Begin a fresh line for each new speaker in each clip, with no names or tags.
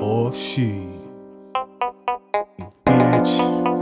Oh shit, you bitch.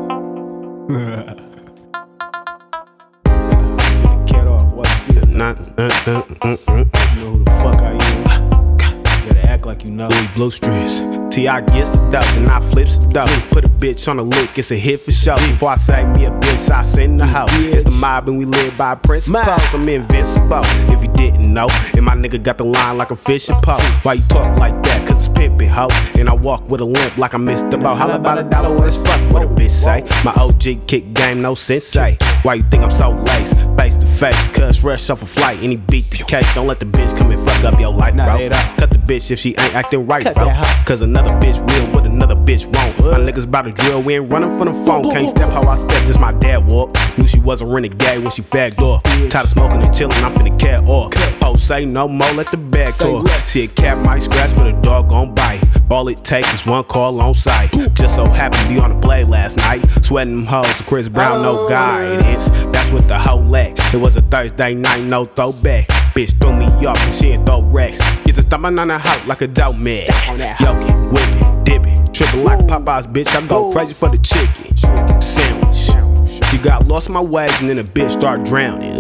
Finna get off, watch this. You know who the fuck I am. You gotta act like you know.
Louis Blue Streets. See, I gets the dope and I flips the dope. Put a bitch on a lick, it's a hit for sure. Before I say me a bitch, I send the hoe. It's the mob and we live by principles. I'm invincible, if you didn't know. And my nigga got the line like a fishing pole. Why you talk like that? Cause it's pimpin', ho. And I walk with a limp like I missed the boat. Holla about $1, what as fuck, what a bitch say. My OG kick game, no sensei. Why you think I'm so lace? Face to face, cuz rush off a flight. Any beat the case, don't let the bitch come and fuck up your life, bro. Cut the bitch if she ain't acting right, bro. Cause another bitch will what another bitch won't. My niggas bout to drill, we ain't running from the phone. Can't step how I step, just my dad walk. Knew she was a renegade when she fagged off. Tired of smoking and chillin', I'm finna cat off. Oh, say no more, let the bag talk. See a cat might scratch, but a dog gon' bite. All it takes is one call on sight. Just so happened to be on the blade last night. Sweating them hoes, so Chris Brown, no guidance. That's what the hoe lack. It was a Thursday night, no throwback. Bitch threw me off and she ain't throw racks. Get to stomping on the house like a dope man. Yoki, whip it, dip it, trippin' like Popeyes, bitch. I go crazy for the chicken sandwich. She got lost in my ways and then the bitch start drowning.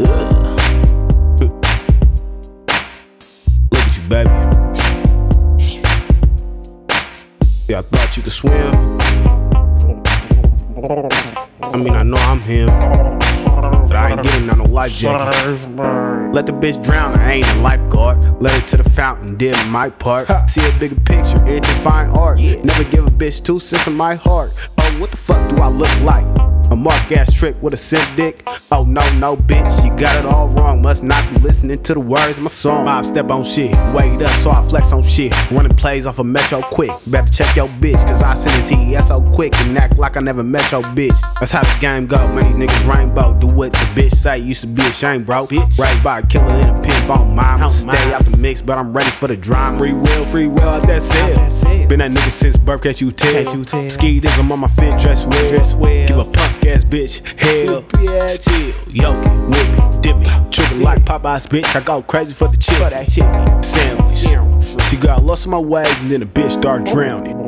Look at you, baby. Yeah, I thought you could swim. I mean, I know I'm him, but I ain't getting on no life jacket. Let the bitch drown, I ain't a lifeguard. Let her to the fountain, did my part. See a bigger picture, anything fine art. Never give a bitch 2 cents of my heart. Oh, what the fuck do I look like? A mark ass trick with a simp dick? Oh no, bitch, you got it all wrong. Must not be listening to the words of my song. Mob step on shit, wait up, so I flex on shit. Running plays off of Metro quick. Better check your bitch, cause I send it to you so quick and act like I never met your bitch. That's how the game go, man, these niggas rainbow. Do what the bitch say, used to be ashamed, bro. Raised by a killer and a pimp on mine. Stay out the mix, but I'm ready for the drama. Free will, out that cell. Been that nigga since birth, can't you tell? Ski this, I'm on my fit, dress well. Give a punk ass bitch hell. Still, yoki, whip it, dip it, trippin' like Popeyes, bitch. I go crazy for the chicken sandwich. She got lost in my ways and then the bitch start drowning.